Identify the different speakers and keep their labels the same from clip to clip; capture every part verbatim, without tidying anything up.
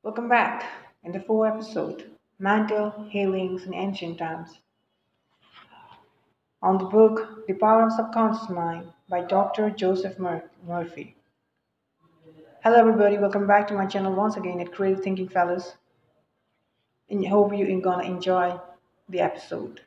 Speaker 1: Welcome back. In the fourth episode, Mental Healings in Ancient Times, on the book The Power of Subconscious Mind by Doctor Joseph Mur- Murphy. Hello, everybody. Welcome back to my channel once again at Creative Thinking Fellows. And I hope you're gonna enjoy the episode.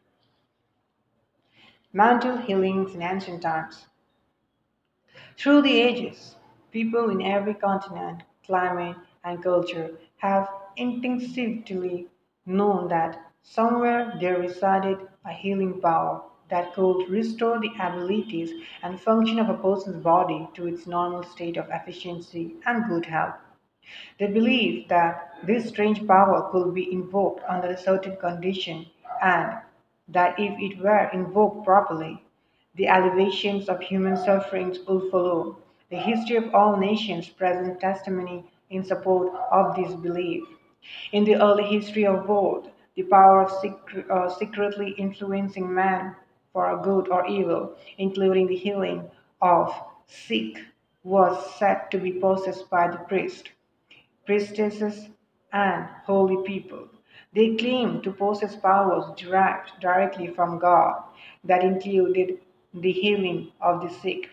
Speaker 1: Mental Healings in Ancient Times. Through the ages, people in every continent, climate, and culture have instinctively known that somewhere there resided a healing power that could restore the abilities and function of a person's body to its normal state of efficiency and good health. They believed that this strange power could be invoked under a certain condition and that if it were invoked properly, the alleviations of human sufferings would follow. The history of all nations presents testimony in support of this belief. In the early history of world, the power of secret, uh, secretly influencing man for good or evil, including the healing of sick, was said to be possessed by the priest priestesses, and holy people. They claimed to possess powers derived directly from God that included the healing of the sick.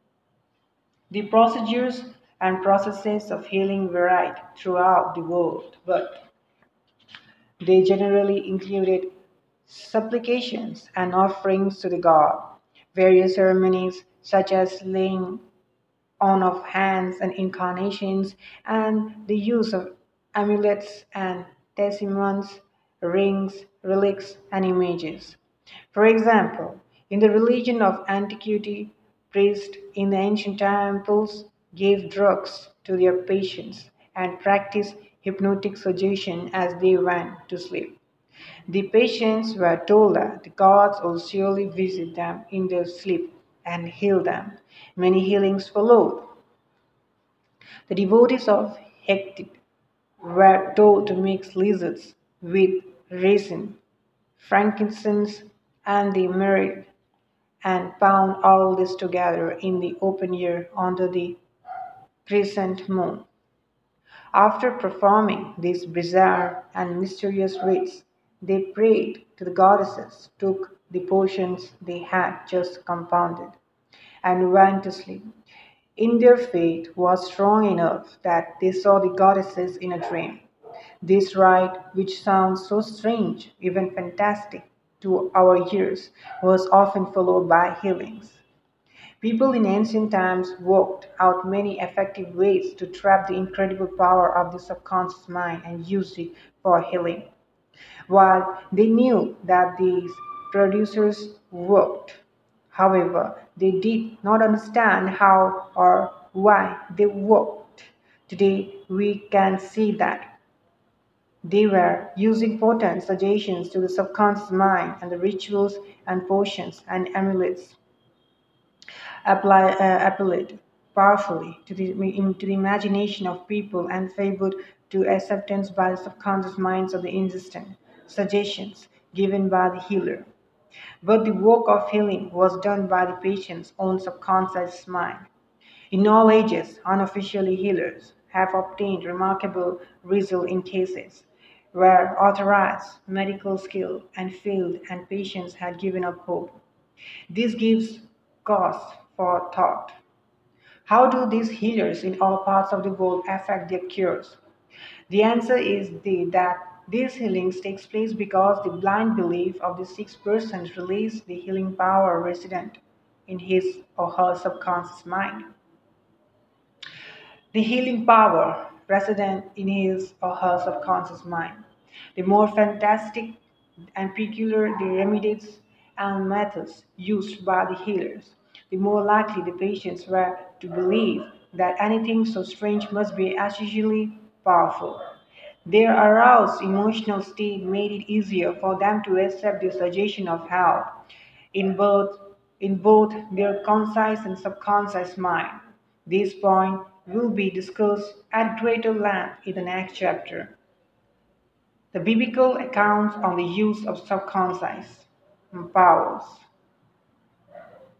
Speaker 1: The procedures and processes of healing varied throughout the world, but they generally included supplications and offerings to the god, various ceremonies such as laying on of hands and incarnations, and the use of amulets and talismans, rings, relics, and images. For example, in the religion of antiquity, priests in the ancient temples gave drugs to their patients and practiced hypnotic suggestion as they went to sleep. The patients were told that the gods would surely visit them in their sleep and heal them. Many healings followed. The devotees of Hecate were told to mix lizards with resin, frankincense, and the myrrh, and pound all this together in the open air under the crescent moon. After performing these bizarre and mysterious rites, they prayed to the goddesses, took the potions they had just compounded, and went to sleep. In their faith was strong enough that they saw the goddesses in a dream. This rite, which sounds so strange, even fantastic, to our ears, was often followed by healings. People in ancient times worked out many effective ways to trap the incredible power of the subconscious mind and use it for healing. While they knew that these producers worked, however, they did not understand how or why they worked. Today, we can see that they were using potent suggestions to the subconscious mind, and the rituals and potions and amulets apply, uh, appealed powerfully to the, into the imagination of people and favored to acceptance by the subconscious minds of the insistent suggestions given by the healer. But the work of healing was done by the patient's own subconscious mind. In all ages, unofficial healers have obtained remarkable results in cases where authorized medical skill and failed and patients had given up hope. This gives cause for thought. How do these healers in all parts of the world affect their cures? The answer is the, that these healings takes place because the blind belief of the sick person releases the healing power resident in his or her subconscious mind. The healing power resident in his or her subconscious mind. The more fantastic and peculiar the remedies and methods used by the healers, the more likely the patients were to believe that anything so strange must be unusually powerful. Their aroused emotional state made it easier for them to accept the suggestion of help in both in both their conscious and subconscious mind. This point will be discussed at greater length in the next chapter. The biblical accounts on the use of subconscious powers.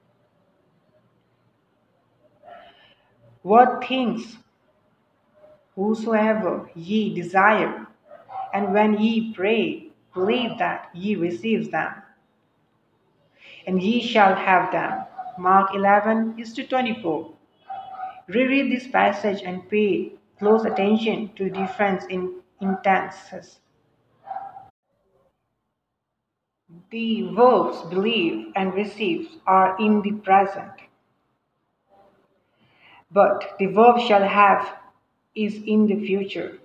Speaker 1: What things whosoever ye desire. And when ye pray, believe that ye receive them, and ye shall have them. Mark eleven is to twenty-four. Reread this passage and pay close attention to the difference in intenses. The verbs believe and receive are in the present, but the verb shall have is in the future.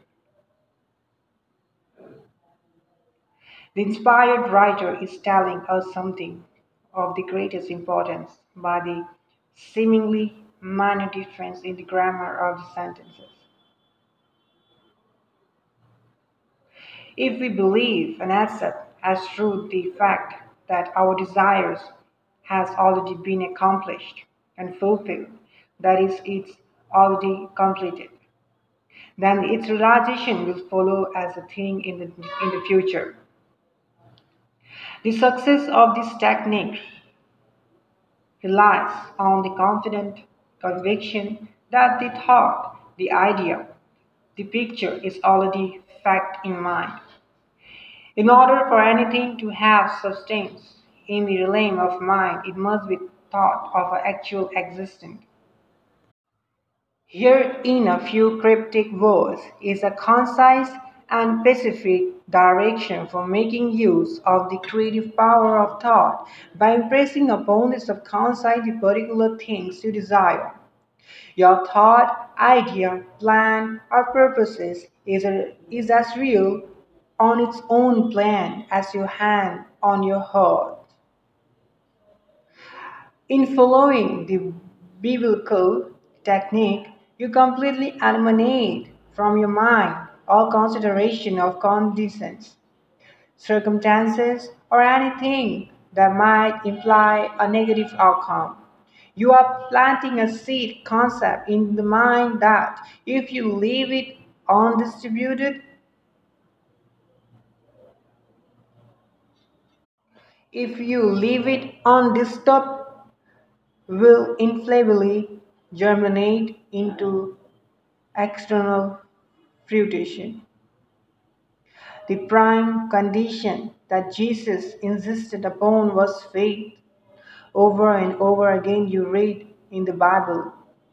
Speaker 1: The inspired writer is telling us something of the greatest importance by the seemingly minor difference in the grammar of the sentences. If we believe and accept as true the fact that our desires has already been accomplished and fulfilled, that is, it's already completed, then its realization will follow as a thing in the, in the future. The success of this technique relies on the confident conviction that the thought, the idea, the picture is already fact in mind. In order for anything to have substance in the realm of mind, it must be thought of an actual existence. Here, in a few cryptic words, is a concise and specific direction for making use of the creative power of thought by impressing upon the subconscious the particular things you desire. Your thought, idea, plan, or purposes is, a, is as real on its own plan as your hand on your heart. In following the biblical technique, you completely eliminate from your mind all consideration of conditions, circumstances, or anything that might imply a negative outcome. You are planting a seed concept in the mind that, if you leave it undistributed, if you leave it undisturbed, will infallibly germinate into external fruition. The prime condition that Jesus insisted upon was faith. Over and over again, you read in the Bible,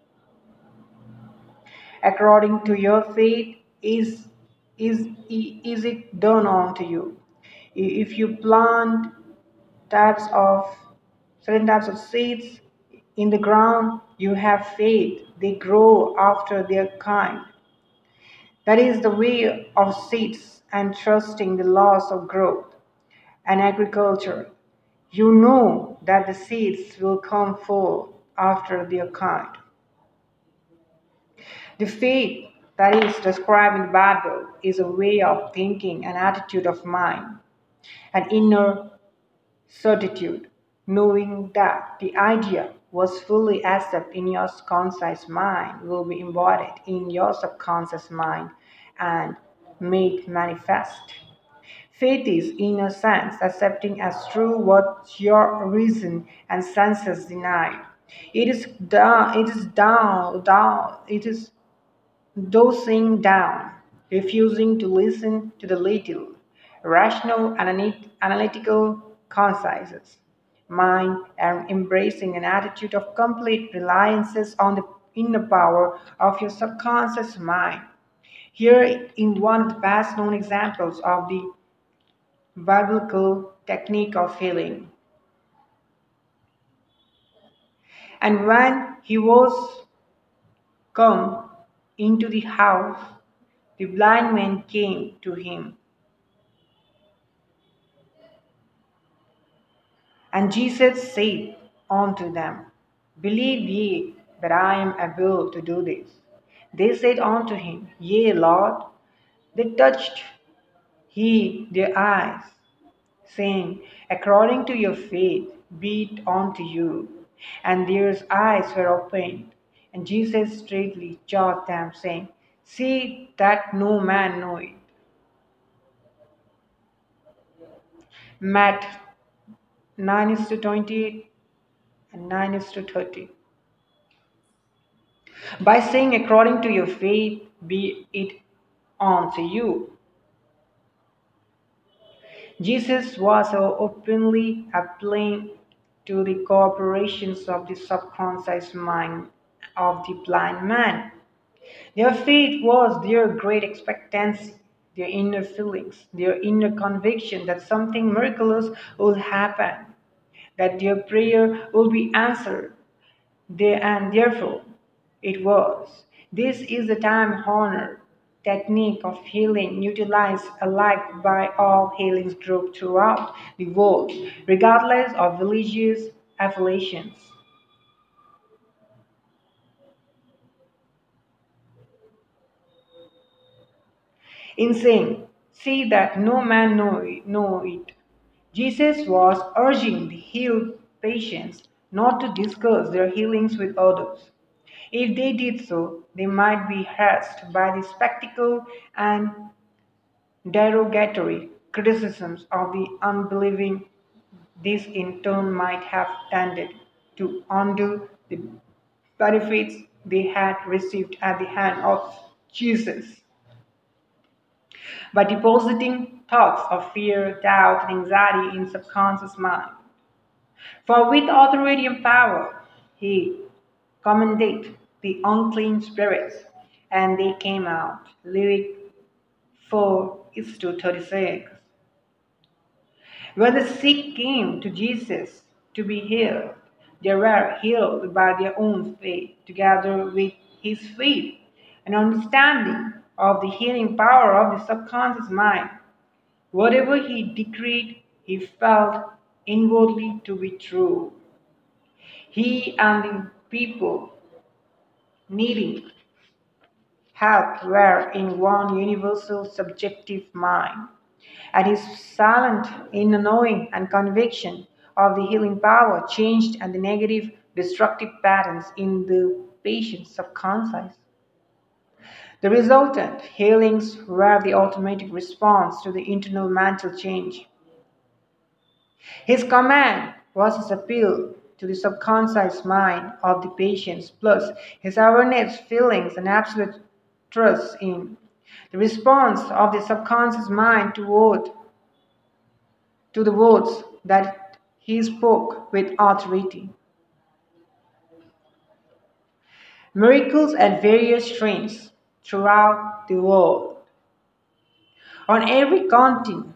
Speaker 1: according to your faith, is, is, is it done unto you. If you plant types of certain types of seeds in the ground, you have faith. They grow after their kind. That is the way of seeds and trusting the laws of growth and agriculture. You know that the seeds will come forth after their kind. The faith that is described in the Bible is a way of thinking, an attitude of mind, an inner certitude, knowing that the idea was fully accepted in your conscious mind will be embodied in your subconscious mind and made manifest. Faith is, in a sense, accepting as true what your reason and senses deny. It is down, it is down, down, it is dosing down, refusing to listen to the little, rational, analytical consciences, mind, and embracing an attitude of complete reliance on the inner power of your subconscious mind. Here, in one of the best known examples of the biblical technique of healing. And when he was come into the house, the blind man came to him. And Jesus said unto them, Believe ye that I am able to do this? They said unto him, Yea, Lord. They touched he their eyes, saying, According to your faith be it unto you. And their eyes were opened. And Jesus straightly charged them, saying, See that no man know it. Matt nine is to twenty-eight and nine is to thirty. By saying according to your faith, be it unto you. Jesus was so openly appealing to the corporations of the subconscious mind of the blind man. Their faith was their great expectancy, their inner feelings, their inner conviction that something miraculous would happen, that their prayer will be answered, there and therefore it was. This is the time honored technique of healing utilized alike by all healing groups throughout the world, regardless of religious affiliations. In saying, see that no man know it, know it, Jesus was urging the healed patients not to discuss their healings with others. If they did so, they might be harassed by the spectacle and derogatory criticisms of the unbelieving. This in turn might have tended to undo the benefits they had received at the hand of Jesus. By depositing thoughts of fear, doubt, and anxiety in subconscious mind. For with authority and power he commanded the unclean spirits, and they came out. Luke four is to thirty-six. When the sick came to Jesus to be healed, they were healed by their own faith, together with his faith and understanding of the healing power of the subconscious mind. Whatever he decreed, he felt inwardly to be true. He and the people needing help were in one universal subjective mind, and his silent inner knowing and conviction of the healing power changed and the negative destructive patterns in the patient's subconscious. The resultant healings were the automatic response to the internal mental change. His command was his appeal to the subconscious mind of the patients, plus his awareness, feelings, and absolute trust in the response of the subconscious mind toward to the words that he spoke with authority. Miracles at various strains throughout the world. On every continent,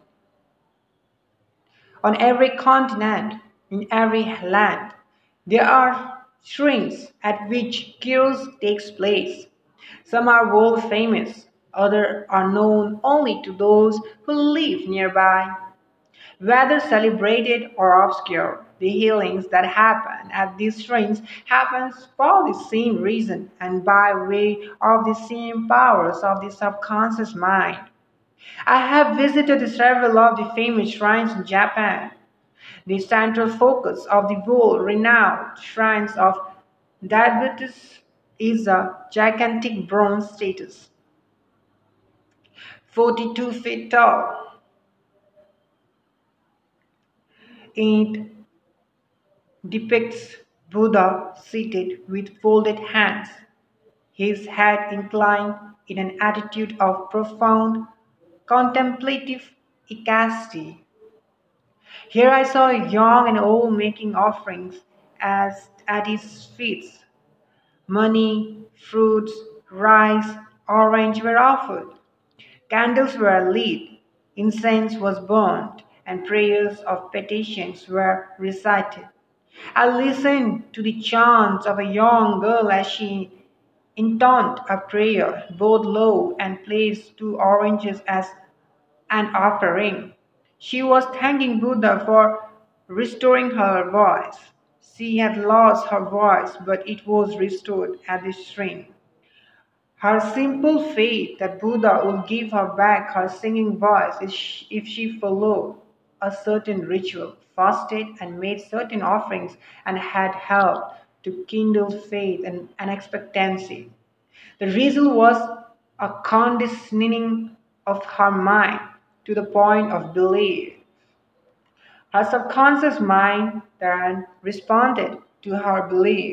Speaker 1: on every continent, in every land, there are strains at which cures takes place. Some are world famous, others are known only to those who live nearby. Whether celebrated or obscure, the healings that happen at these shrines happens for the same reason and by way of the same powers of the subconscious mind. I have visited several of the famous shrines in Japan. The central focus of the world-renowned shrines of diabetes is a gigantic bronze statue, forty-two feet tall. It depicts Buddha seated with folded hands, his head inclined in an attitude of profound contemplative ecstasy. Here I saw young and old making offerings as at his feet. Money, fruits, rice, orange were offered. Candles were lit, incense was burned, and prayers of petitions were recited. I listened to the chants of a young girl as she intoned a prayer, bowed low, and placed two oranges as an offering. She was thanking Buddha for restoring her voice. She had lost her voice, but it was restored at the shrine. Her simple faith that Buddha would give her back her singing voice if she followed a certain ritual, fasted, and made certain offerings, and had helped to kindle faith and an expectancy. The result was a conditioning of her mind to the point of belief. Her subconscious mind then responded to her belief.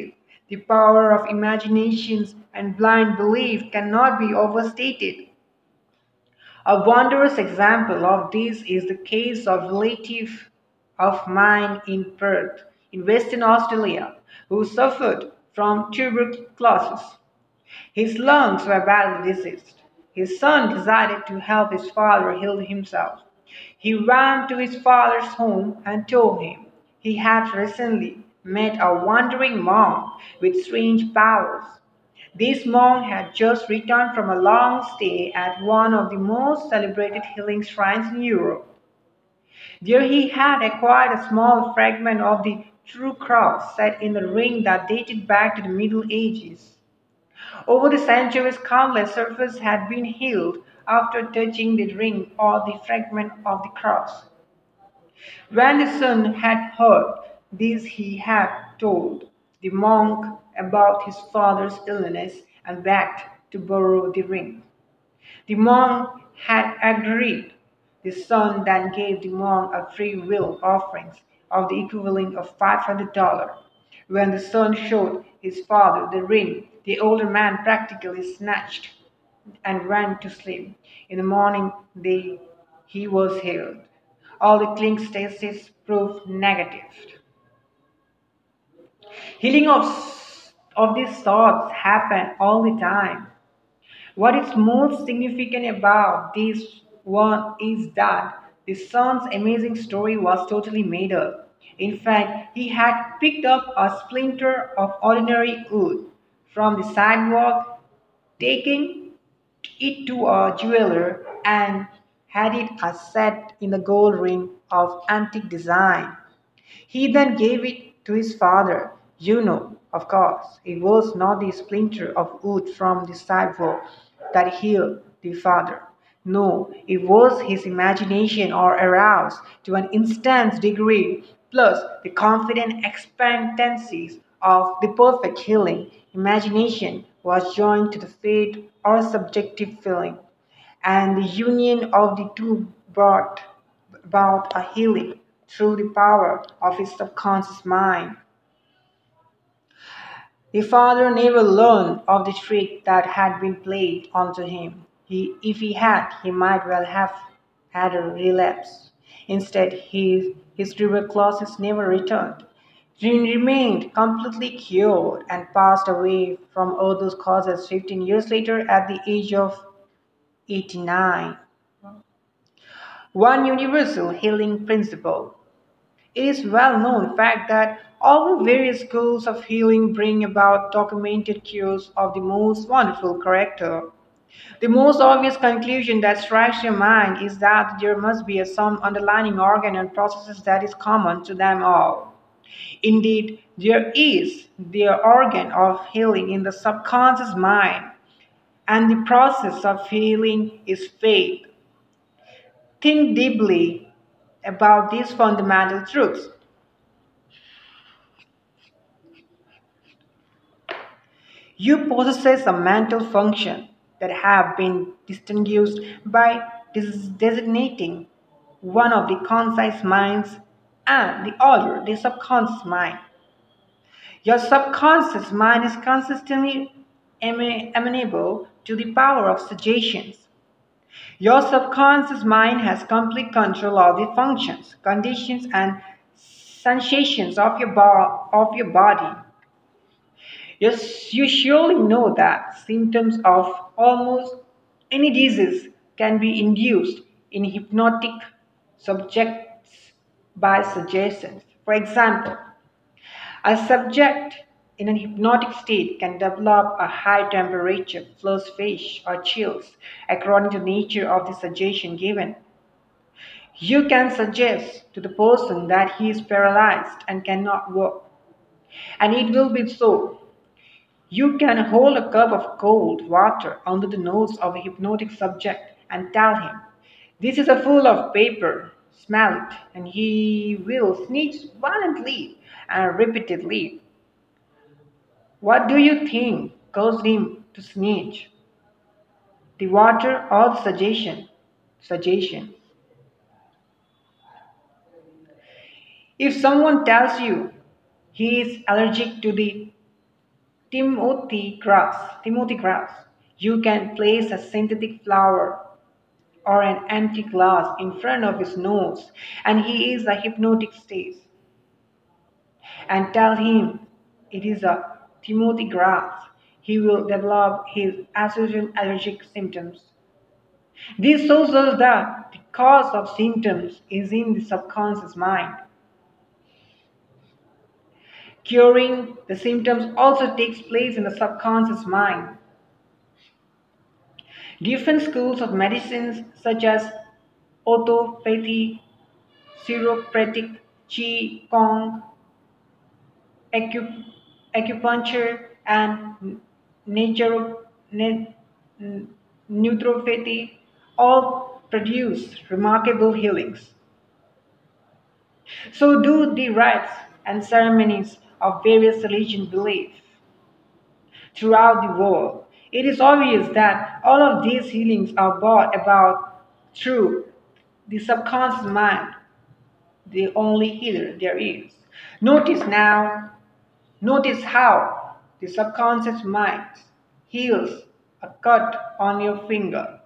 Speaker 1: The power of imaginations and blind belief cannot be overstated. A wondrous example of this is the case of a relative of mine in Perth, in Western Australia, who suffered from tuberculosis. His lungs were badly diseased. His son decided to help his father heal himself. He ran to his father's home and told him he had recently met a wandering monk with strange powers. This monk had just returned from a long stay at one of the most celebrated healing shrines in Europe. There he had acquired a small fragment of the true cross set in a ring that dated back to the Middle Ages. Over the centuries, countless surfers had been healed after touching the ring or the fragment of the cross. When the son had heard this, he had told the monk about his father's illness and begged to borrow the ring. The monk had agreed. The son then gave the monk a free will offering of the equivalent of five hundred dollars. When the son showed his father the ring, the older man practically snatched and went to sleep. In the morning, they, he was healed. All the clinic tests proved negative. Healing of, of these sorts happen all the time. What is most significant about this one is that the son's amazing story was totally made up. In fact, he had picked up a splinter of ordinary wood from the sidewalk, taking it to a jeweler, and had it set in a gold ring of antique design. He then gave it to his father. You know, of course, it was not the splinter of wood from the sidewalk that healed the father. No, it was his imagination or aroused to an intense degree, plus the confident expectancies of the perfect healing. Imagination was joined to the faith or subjective feeling, and the union of the two brought about a healing through the power of his subconscious mind. The father never learned of the trick that had been played onto him. He, if he had, he might well have had a relapse. Instead, his, his tuberculosis never returned. He remained completely cured and passed away from all those causes fifteen years later at the age of eighty-nine. One universal healing principle. It is well known fact that all the various schools of healing bring about documented cures of the most wonderful character. The most obvious conclusion that strikes your mind is that there must be a some underlying organ and processes that is common to them all. Indeed, there is the organ of healing in the subconscious mind, and the process of healing is faith. Think deeply about these fundamental truths. You possess a mental function that have been distinguished by des- designating one of the conscious minds and the other the subconscious mind. Your subconscious mind is consistently ame- amenable to the power of suggestions. Your subconscious mind has complete control of the functions, conditions, and sensations of your, bo- of your body. Yes, you surely know that symptoms of almost any disease can be induced in hypnotic subjects by suggestions. For example, a subject in an hypnotic state can develop a high temperature, flushed face, or chills according to the nature of the suggestion given. You can suggest to the person that he is paralyzed and cannot walk, and it will be so. You can hold a cup of cold water under the nose of a hypnotic subject and tell him, this is a full of paper, smell it, and he will sneeze violently and repeatedly. What do you think caused him to sneeze? The water or the suggestion? Suggestion. If someone tells you he is allergic to the Timothy grass, Timothy grass. You can place a synthetic flower or an empty glass in front of his nose and he is a hypnotic state and tell him it is a Timothy grass. He will develop his associated allergic symptoms. This shows us that the cause of symptoms is in the subconscious mind. Curing the symptoms also takes place in the subconscious mind. Different schools of medicines such as orthopathy, chiropractic, qi gong, acu- acupuncture, and naturo- na- naturopathy all produce remarkable healings. So do the rites and ceremonies of various religions believe throughout the world. It is obvious that all of these healings are brought about through the subconscious mind, the only healer there is. Notice now, notice how the subconscious mind heals a cut on your finger.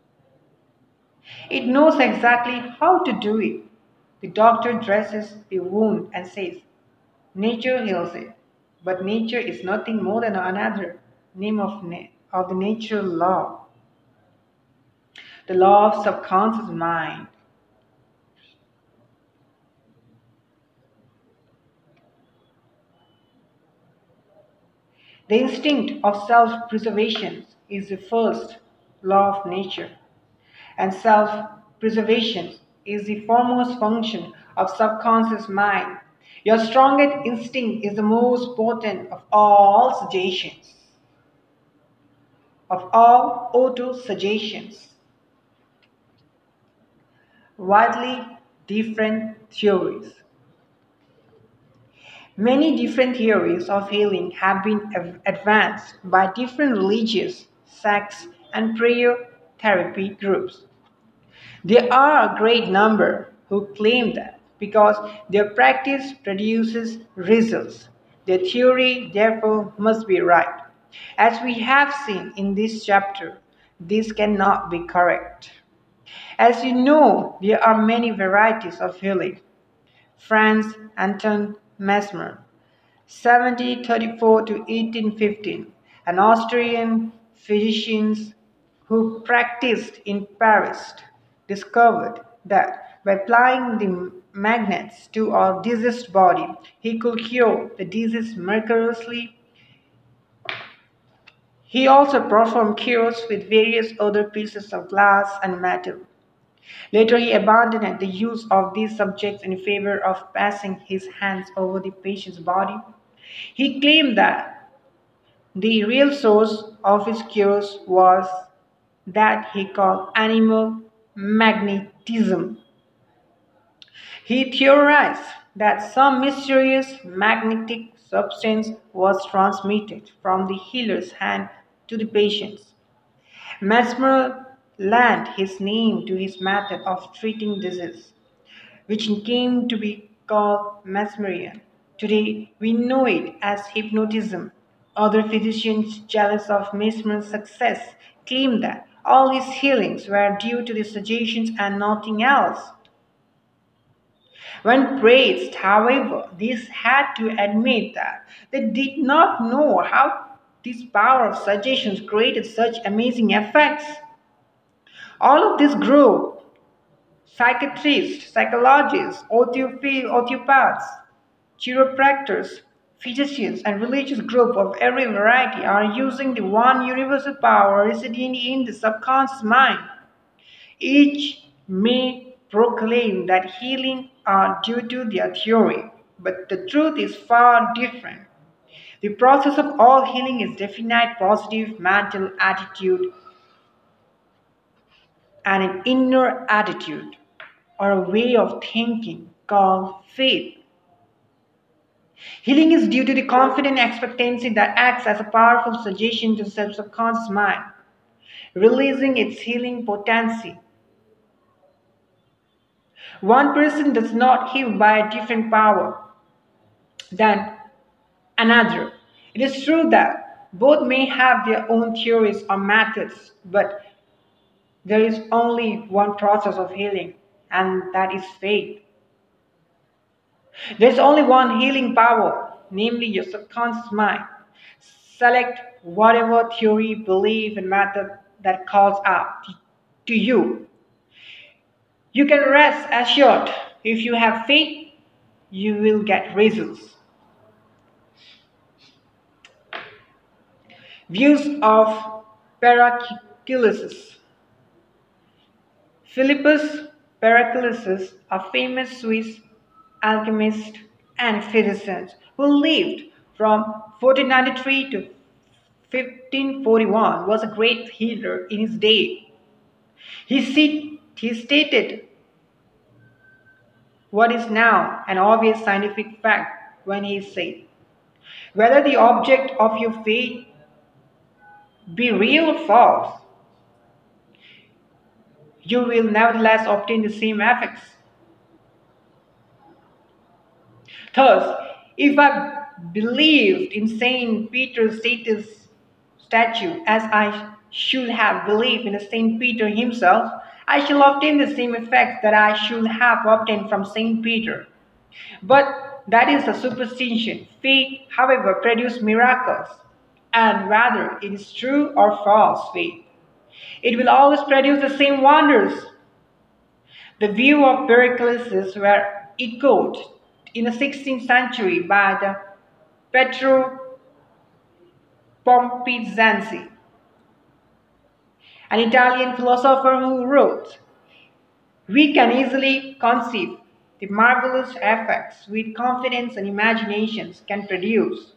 Speaker 1: It knows exactly how to do it. The doctor dresses the wound and says, nature heals it. But nature is nothing more than another name of, na- of the natural law, the law of subconscious mind. The instinct of self preservation is the first law of nature, and self preservation is the foremost function of subconscious mind. Your strongest instinct is the most potent of all suggestions, of all auto suggestions. Widely different theories. Many different theories of healing have been av- advanced by different religious sects and prayer therapy groups. There are a great number who claim that because their practice produces results, their theory therefore must be right. As we have seen in this chapter, this cannot be correct. As you know, there are many varieties of healing. Franz Anton Mesmer, seventeen thirty-four to eighteen fifteen, an Austrian physician who practiced in Paris, discovered that by applying the magnets to a diseased body, he could cure the disease miraculously. He also performed cures with various other pieces of glass and metal. Later, he abandoned the use of these subjects in favor of passing his hands over the patient's body. He claimed that the real source of his cures was that he called animal magnetism. He theorized that some mysterious magnetic substance was transmitted from the healer's hand to the patient's. Mesmer lent his name to his method of treating disease, which came to be called Mesmerian. Today, we know it as hypnotism. Other physicians jealous of Mesmer's success claim that all his healings were due to the suggestions and nothing else. When praised, however, these had to admit that they did not know how this power of suggestions created such amazing effects. All of this group, psychiatrists, psychologists, osteopaths, chiropractors, physicians, and religious groups of every variety are using the one universal power residing in the subconscious mind. Each may proclaim that healing are due to their theory, but the truth is far different. The process of all healing is definite positive mental attitude and an inner attitude or a way of thinking called faith. Healing is due to the confident expectancy that acts as a powerful suggestion to the subconscious mind, releasing its healing potency. One person does not heal by a different power than another. It is true that both may have their own theories or methods, but there is only one process of healing, and that is faith. There's only one healing power, namely your subconscious mind. Select whatever theory, belief, and method that calls out to you. You can rest assured if you have faith, you will get results. Views of Paracelsus. Philippus Paracelsus, a famous Swiss alchemist and physician who lived from fourteen ninety-three to fifteen forty-one, was a great healer in his day. He, see, he stated what is now an obvious scientific fact when he said, whether the object of your faith be real or false, you will nevertheless obtain the same effects. Thus, if I believed in Saint Peter's status statue as I should have believed in Saint Peter himself, I shall obtain the same effects that I should have obtained from Saint Peter. But that is a superstition. Faith, however, produces miracles, and whether it is true or false faith, it will always produce the same wonders. The view of Paracelsus were echoed in the sixteenth century by the Pietro Pompizanzi, an Italian philosopher who wrote, "We can easily conceive the marvelous effects which confidence and imaginations can produce.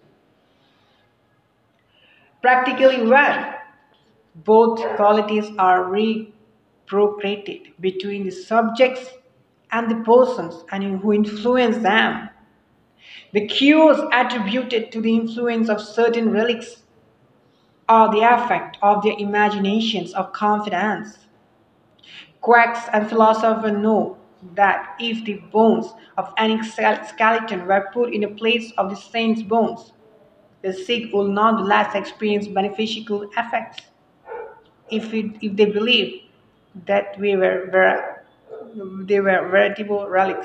Speaker 1: Practically when both qualities are reciprocated between the subjects and the persons and who influence them. The cures attributed to the influence of certain relics are the effect of their imaginations of confidence. Quacks and philosophers know that if the bones of any skeleton were put in the place of the saint's bones, the sick will nonetheless experience beneficial effects. If, it, if they believe that we were ver- they were veritable relics.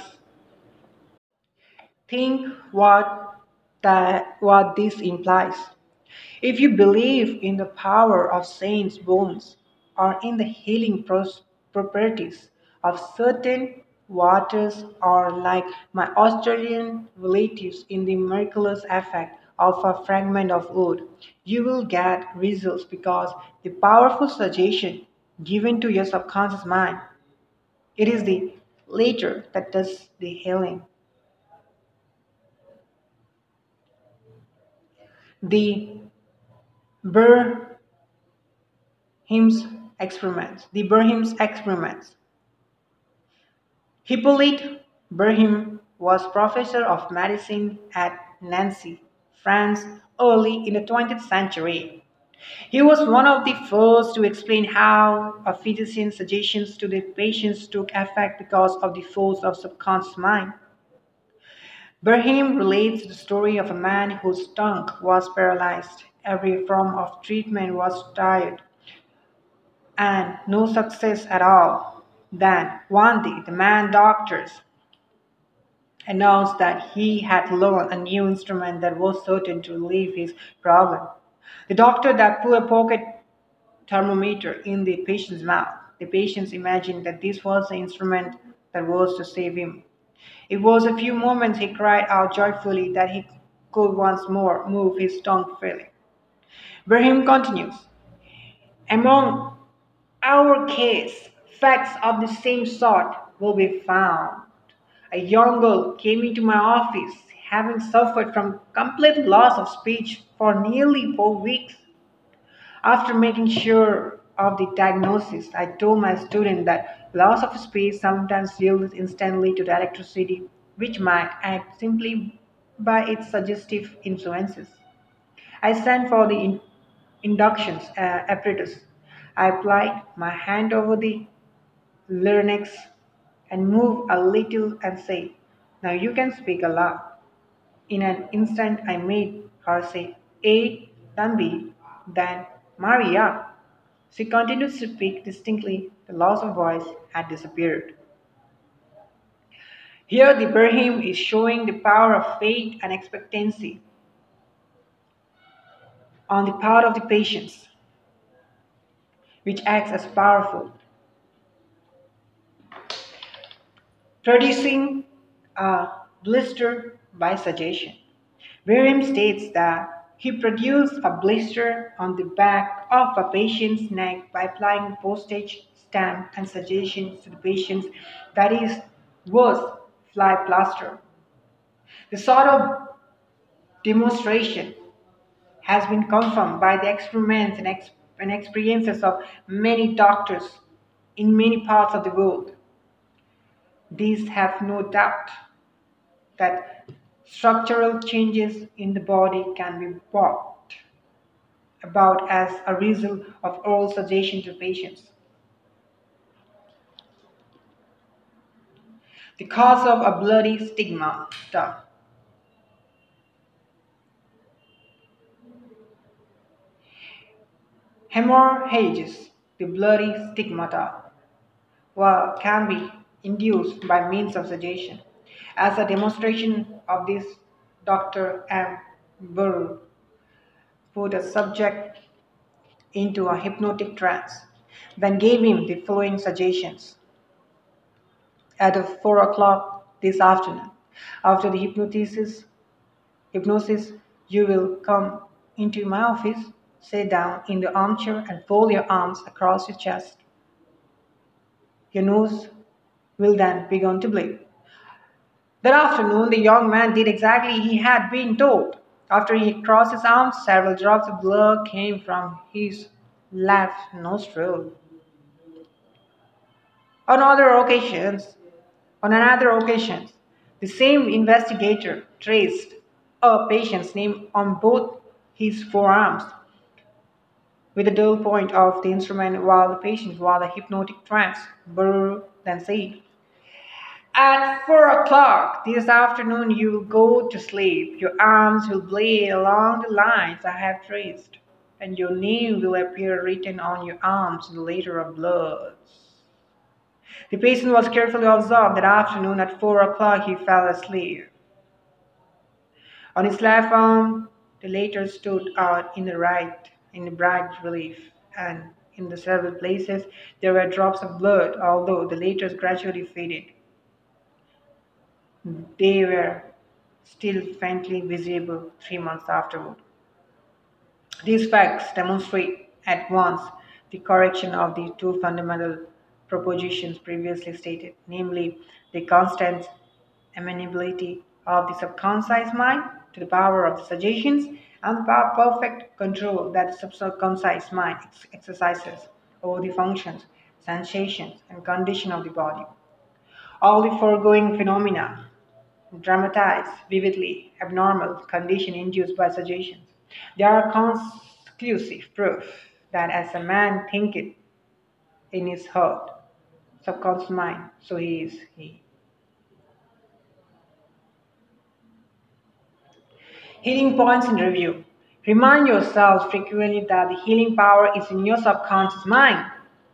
Speaker 1: Think what that what this implies. If you believe in the power of saints' bones or in the healing pros- properties of certain waters, or like my Australian relatives in the miraculous effect of a fragment of wood, you will get results because the powerful suggestion given to your subconscious mind. It is the latter that does the healing. The Burhim's experiments. The Burhim's experiments. Hippolyte Burhim was professor of medicine at Nancy, France, early in the twentieth century. He was one of the first to explain how a physician's suggestions to the patients took effect because of the force of subconscious mind. Burhim relates the story of a man whose tongue was paralyzed. Every form of treatment was tried, and no success at all. Then, one day, the man doctors announced that he had learned a new instrument that was certain to relieve his problem. The doctor that put a pocket thermometer in the patient's mouth. The patients imagined that this was the instrument that was to save him. It was a few moments he cried out joyfully that he could once more move his tongue freely. Brahim continues, among our case, facts of the same sort will be found. A young girl came into my office having suffered from complete loss of speech for nearly four weeks. After making sure of the diagnosis, I told my student that loss of speech sometimes yields instantly to the electricity, which might act simply by its suggestive influences. I sent for the in- induction uh, apparatus. I applied my hand over the larynx and moved a little and said, "Now you can speak aloud." In an instant, I made her say, A, then B, then Maria. She continued to speak distinctly. The loss of voice had disappeared. Here, the Ibrahim is showing the power of faith and expectancy on the part of the patients, which acts as powerful, producing a blister by suggestion. Ibrahim states that he produced a blister on the back of a patient's neck by applying postage stamp and suggestions to the patient, that is, was fly plaster. The sort of demonstration has been confirmed by the experiments and, ex- and experiences of many doctors in many parts of the world. These have no doubt that structural changes in the body can be brought about as a result of oral suggestion to patients. The cause of a bloody stigmata. Hemorrhages, the bloody stigmata, well, can be induced by means of suggestion. As a demonstration of this, Doctor M. Burr put a subject into a hypnotic trance, then gave him the following suggestions. At four o'clock this afternoon, after the hypnosis, hypnosis, you will come into my office, sit down in the armchair and fold your arms across your chest. Your nose will then begin to bleed. That afternoon, the young man did exactly he had been told. After he crossed his arms, several drops of blood came from his left nostril. On other occasions, on another occasion, the same investigator traced a patient's name on both his forearms with the dull point of the instrument while the patient was in a hypnotic trance. Burr then said, at four o'clock this afternoon you will go to sleep. Your arms will bleed along the lines I have traced, and your name will appear written on your arms in the letter of blood. The patient was carefully observed that afternoon at four o'clock he fell asleep. On his left arm, the letter stood out in the right, in the bright relief, and in the several places there were drops of blood, although the letters gradually faded. They were still faintly visible three months afterward. These facts demonstrate at once the correction of the two fundamental propositions previously stated, namely the constant amenability of the subconscious mind to the power of the suggestions and the perfect control that the subconscious mind ex- exercises over the functions, sensations, and condition of the body. All the foregoing phenomena dramatize vividly abnormal condition induced by suggestions. They are conclusive proof that as a man thinketh in his heart, subconscious mind, so he is he. Healing points in review. Remind yourself frequently that the healing power is in your subconscious mind.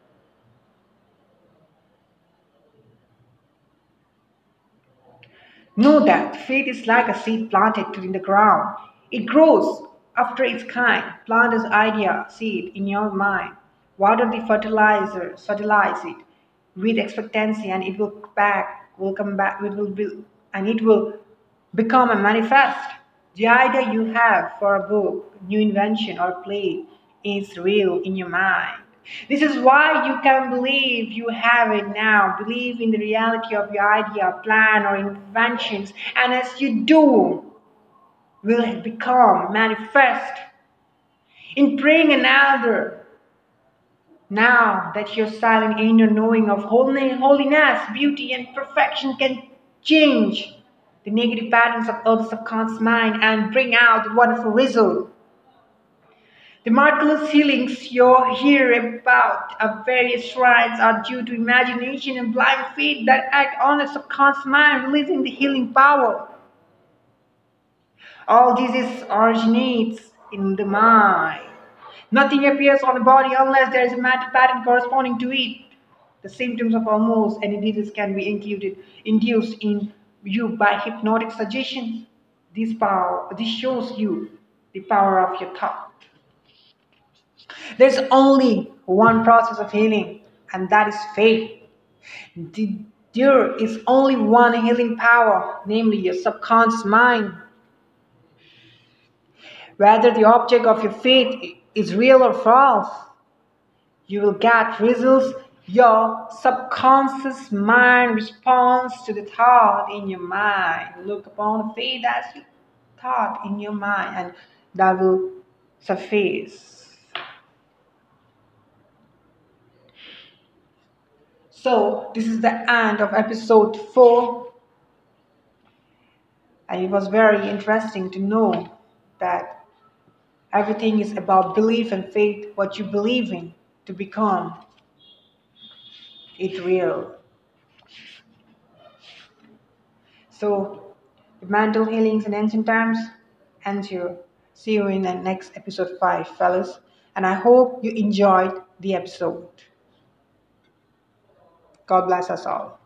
Speaker 1: Know that faith is like a seed planted in the ground. It grows after its kind. Plant this idea seed in your mind. Water the fertilizer, fertilize it with expectancy, and it will back, will come back, it will be, and it will become a manifest. The idea you have for a book, new invention, or play is real in your mind. This is why you can believe you have it now. Believe in the reality of your idea, plan, or inventions, and as you do, will become manifest. In praying another, now that your silent inner knowing of holiness, beauty, and perfection can change the negative patterns of other subconscious mind and bring out the wonderful result. The miraculous healings you hear about at various shrines are due to imagination and blind faith that act on the subconscious mind, releasing the healing power. All disease originates in the mind. Nothing appears on the body unless there is a mental pattern corresponding to it. The symptoms of almost any disease can be included, induced in you by hypnotic suggestions. This power, this shows you the power of your thought. There's only one process of healing, and that is faith. There is only one healing power, namely your subconscious mind. Whether the object of your faith is real or false, you will get results. Your subconscious mind responds to the thought in your mind. Look upon the faith as your thought in your mind, and that will suffice. So, this is the end of episode four. And it was very interesting to know that everything is about belief and faith, what you believe in to become it real. So, the mental healings in ancient times ends here. See you in the next episode five, fellas. And I hope you enjoyed the episode. God bless us all.